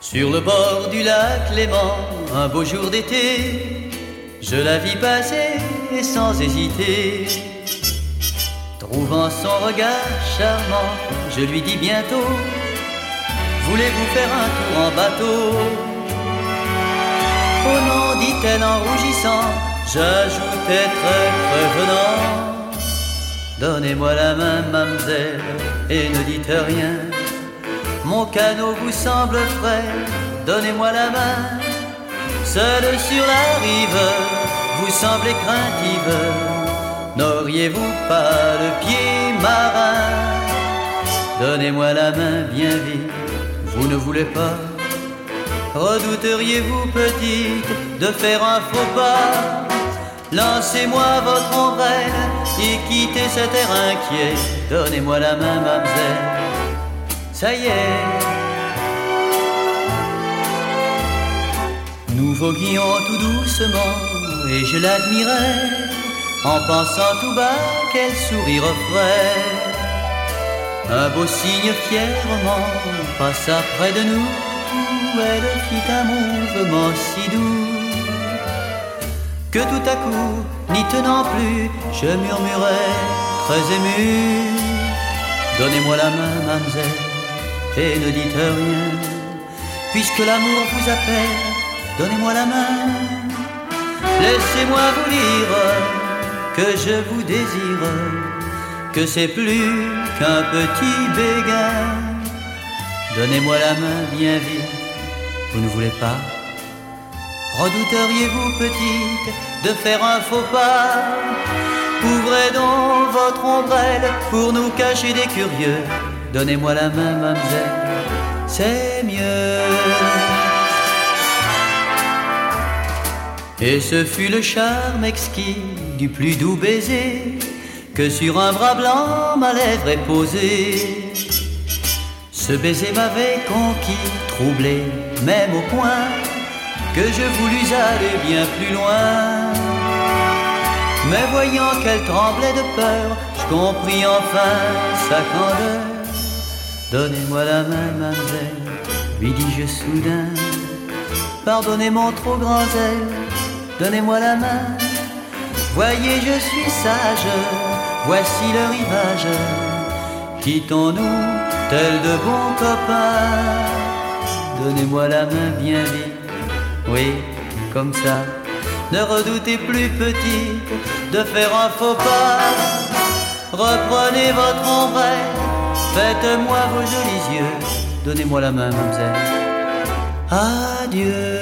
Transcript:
Sur le bord du lac Léman, un beau jour d'été, je la vis passer et sans hésiter. Trouvant son regard charmant, je lui dis bientôt: voulez-vous faire un tour en bateau? Oh non, dit-elle en rougissant. J'ajoutais très prévenant: donnez-moi la main, mademoiselle, et ne dites rien. Mon canot vous semble frais, donnez-moi la main. Seule sur la rive, vous semblez craintive. N'auriez-vous pas le pied marin? Donnez-moi la main bien vite, vous ne voulez pas? Redouteriez-vous, petite, de faire un faux pas? Lancez-moi votre ombrelle et quittez cet air inquiet. Donnez-moi la main, mademoiselle. Ça y est. Nous voguions tout doucement et je l'admirais, en pensant tout bas quel sourire offrait. Un beau signe fièrement passa près de nous. Elle fit un mouvement si doux que tout à coup, n'y tenant plus, je murmurai très ému: donnez-moi la main, mademoiselle, et ne dites rien. Puisque l'amour vous appelle, donnez-moi la main. Laissez-moi vous dire que je vous désire, que c'est plus qu'un petit béguin. Donnez-moi la main bien vite, vous ne voulez pas? Redouteriez-vous, petite, de faire un faux pas? Ouvrez donc votre ombrelle pour nous cacher des curieux. Donnez-moi la main, mademoiselle, c'est mieux. Et ce fut le charme exquis du plus doux baiser que sur un bras blanc ma lèvre est posée. Ce baiser m'avait conquis, troublé, même au point que je voulus aller bien plus loin. Mais voyant qu'elle tremblait de peur, je compris enfin sa candeur. Donnez-moi la main, mademoiselle, lui dis-je soudain. Pardonnez mon trop grand zèle, donnez-moi la main. Voyez, je suis sage, voici le rivage. Quittons-nous tels de bons copains. Donnez-moi la main bien vite, oui, comme ça. Ne redoutez plus, petite, de faire un faux pas. Reprenez votre ombrelle, faites-moi vos jolis yeux. Donnez-moi la main, mademoiselle. Adieu.